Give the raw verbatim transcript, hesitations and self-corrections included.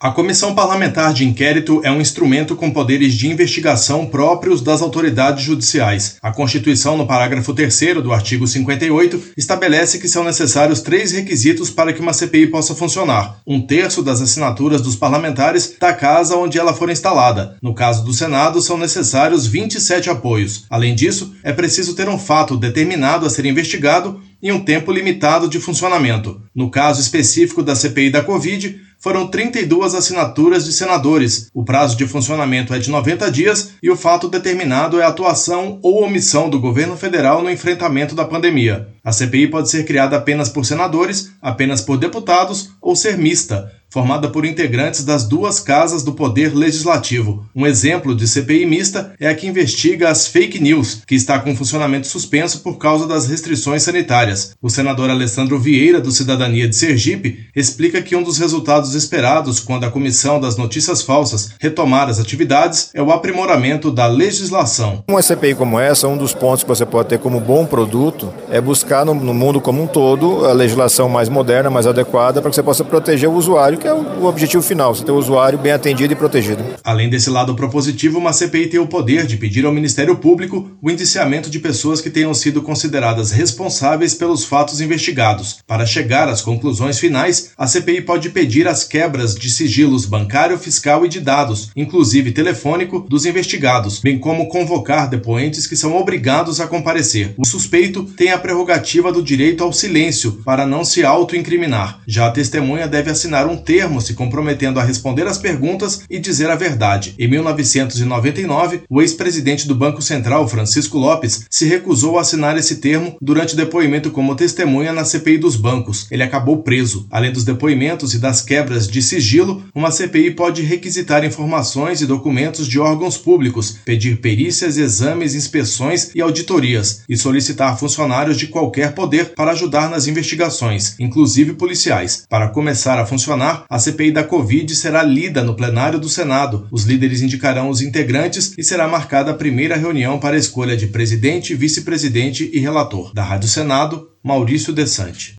A Comissão Parlamentar de Inquérito é um instrumento com poderes de investigação próprios das autoridades judiciais. A Constituição, no parágrafo terceiro do artigo cinquenta e oito, estabelece que são necessários três requisitos para que uma C P I possa funcionar: um terço das assinaturas dos parlamentares da casa onde ela for instalada. No caso do Senado, são necessários vinte e sete apoios. Além disso, é preciso ter um fato determinado a ser investigado e um tempo limitado de funcionamento. No caso específico da C P I da Covid, foram trinta e duas assinaturas de senadores. O prazo de funcionamento é de noventa dias e o fato determinado é a atuação ou omissão do governo federal no enfrentamento da pandemia. A C P I pode ser criada apenas por senadores, apenas por deputados ou ser mista, formada por integrantes das duas casas do Poder Legislativo. Um exemplo de C P I mista é a que investiga as fake news, que está com funcionamento suspenso por causa das restrições sanitárias. O senador Alessandro Vieira, do Cidadania de Sergipe, explica que um dos resultados esperados quando a Comissão das Notícias Falsas retomar as atividades é o aprimoramento da legislação. Uma C P I como essa, um dos pontos que você pode ter como bom produto é buscar no, no mundo como um todo a legislação mais moderna, mais adequada, para que você possa proteger o usuário, que é o objetivo final, você ter o usuário bem atendido e protegido. Além desse lado propositivo, uma C P I tem o poder de pedir ao Ministério Público o indiciamento de pessoas que tenham sido consideradas responsáveis pelos fatos investigados. Para chegar às conclusões finais, a C P I pode pedir as quebras de sigilos bancário, fiscal e de dados, inclusive telefônico, dos investigados, bem como convocar depoentes que são obrigados a comparecer. O suspeito tem a prerrogativa do direito ao silêncio para não se auto-incriminar. Já a testemunha deve assinar um termo se comprometendo a responder às perguntas e dizer a verdade. Em mil novecentos e noventa e nove, o ex-presidente do Banco Central, Francisco Lopes, se recusou a assinar esse termo durante o depoimento como testemunha na C P I dos bancos. Ele acabou preso. Além dos depoimentos e das quebras de sigilo, uma C P I pode requisitar informações e documentos de órgãos públicos, pedir perícias, exames, inspeções e auditorias e solicitar funcionários de qualquer poder para ajudar nas investigações, inclusive policiais. Para começar a funcionar, a C P I da Covid será lida no plenário do Senado. Os líderes indicarão os integrantes e será marcada a primeira reunião para a escolha de presidente, vice-presidente e relator. Da Rádio Senado, Maurício Desante.